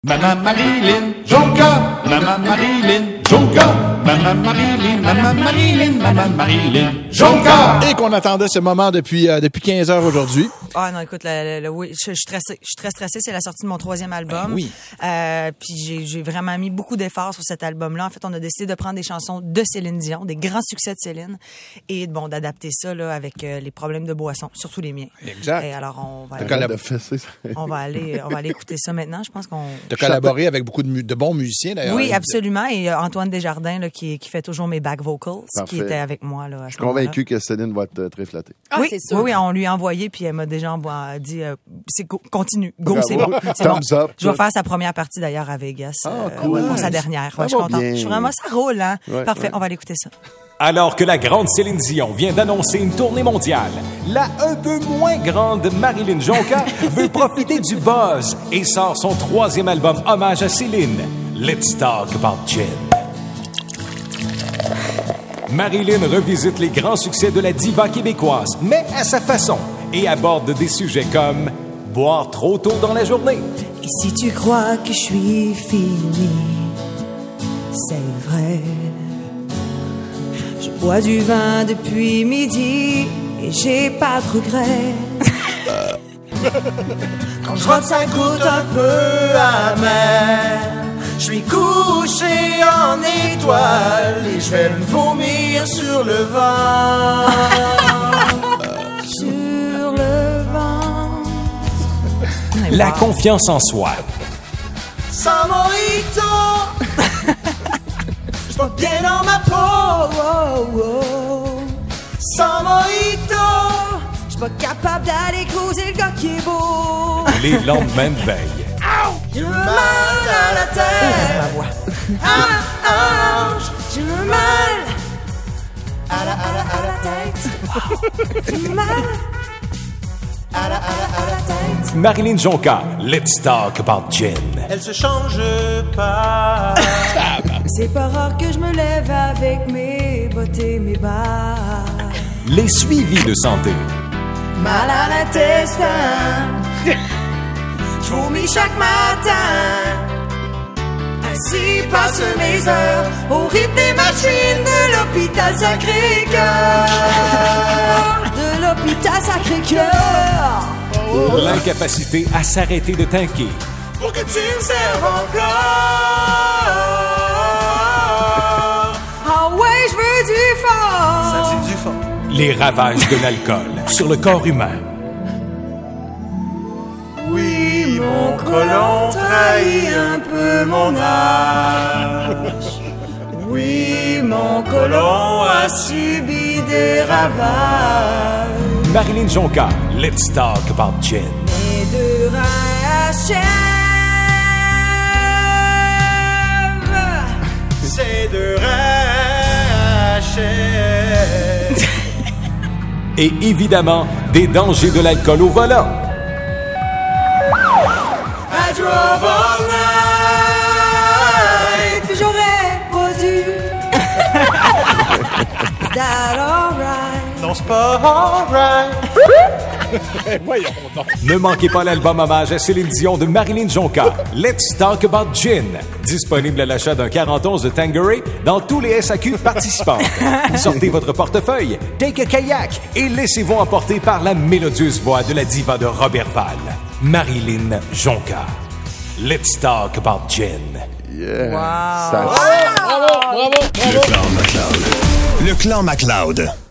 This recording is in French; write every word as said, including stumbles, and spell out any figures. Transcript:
Maman Marilyn Jonca, Maman Marilyn Jonca, Maman Marilyn, Maman Marilyn, Maman Marilyn Jonca. Et qu'on attendait ce moment depuis euh, depuis quinze heures aujourd'hui. Ah non, écoute, le, le, le, oui, je, je suis stressée. Je suis très stressée. C'est la sortie de mon troisième album. Ben oui. Euh, puis j'ai, j'ai vraiment mis beaucoup d'efforts sur cet album-là. En fait, on a décidé de prendre des chansons de Céline Dion, des grands succès de Céline, et bon, d'adapter ça là avec euh, les problèmes de boisson, surtout les miens. Exact. Et alors on va, T'as aller, collab- on va aller, on va aller écouter ça maintenant. Je pense qu'on. T'as collaboré avec beaucoup de, mu- de bons musiciens d'ailleurs. Oui, absolument. Et euh, Antoine Desjardins là, qui, qui fait toujours mes back vocals, Parfait. qui était avec moi là. À Je ce suis moment-là. convaincu que Céline va être très flattée. Ah, oui, c'est sûr. oui, oui, on lui a envoyé, puis elle m'a déjà envoyé, dit euh, c'est go, continue, go, Bravo. c'est bon. C'est bon. Thumbs up. Je vais faire sa première partie d'ailleurs à Vegas. Ah, euh, cool. ouais, pour sa Nice. dernière. Ça Ouais, je suis va contente. bien. Je suis vraiment, ça roule, hein? Ouais, Parfait, ouais. on va aller écouter ça. Alors que la grande Céline Dion vient d'annoncer une tournée mondiale, la un peu moins grande Marilyn Jonca veut profiter du buzz et sort son troisième album hommage à Céline, Let's Talk About Gin. Marilyn revisite les grands succès de la diva québécoise, mais à sa façon, et aborde des sujets comme boire trop tôt dans la journée, Et si tu crois que je suis finie, c'est vrai. Je bois du vin depuis midi et j'ai pas de regrets. Quand je vois que ça goûte un peu amer, je suis couché en étoile et je vais me vomir sur le vent. Sur le vent. la confiance en soi, Sans mojito, je suis bien dans ma peau. Oh, oh. Sans mojito, je suis pas capable d'aller cruiser le gars qui est beau. les lendemains de veille. J'ai mal à la tête. Ma voix. Ah, ouch, j'ai mal à la, à la, à la tête. J'ai mal à la, à la, à la tête. Marilyn Jonca, Let's Talk About Gin. Elle se change pas. C'est pas rare que je me lève avec mes bottes et mes bas. Les suivis de santé. Mal à l'intestin, je vomis chaque matin. Ainsi passent mes heures au rythme des machines de l'hôpital Sacré-Cœur. De l'hôpital Sacré-Cœur. L'incapacité à s'arrêter de tanker. Pour que tu me serves encore. Ah ouais, je veux du fort. Ça dit du fond. Les ravages de l'alcool sur le corps humain. Oui, mon colon trahit un peu mon âge. Oui, mon colon a subi des ravages. Marilyn Jonca, Let's Talk About Gin. Mes deux reins achèvent. Ces deux reins achèvent. Et évidemment, des dangers de l'alcool au volant. I drove all night. Puis j'aurais pas dû. Is that alright? Non, c'est pas alright. Voyons donc. Ne manquez pas l'album hommage à Céline Dion de Marilyn Jonca, Let's Talk About Gin. Disponible à l'achat d'un quarante onze de Tanqueray dans tous les S A Q participants. Sortez votre portefeuille, take a kayak et laissez-vous emporter par la mélodieuse voix de la diva de Robertval, Marilyn Jonca. Let's Talk About Gin. Yeah. Wow. Ça- Bravo, bravo, bravo. Le clan MacLeod.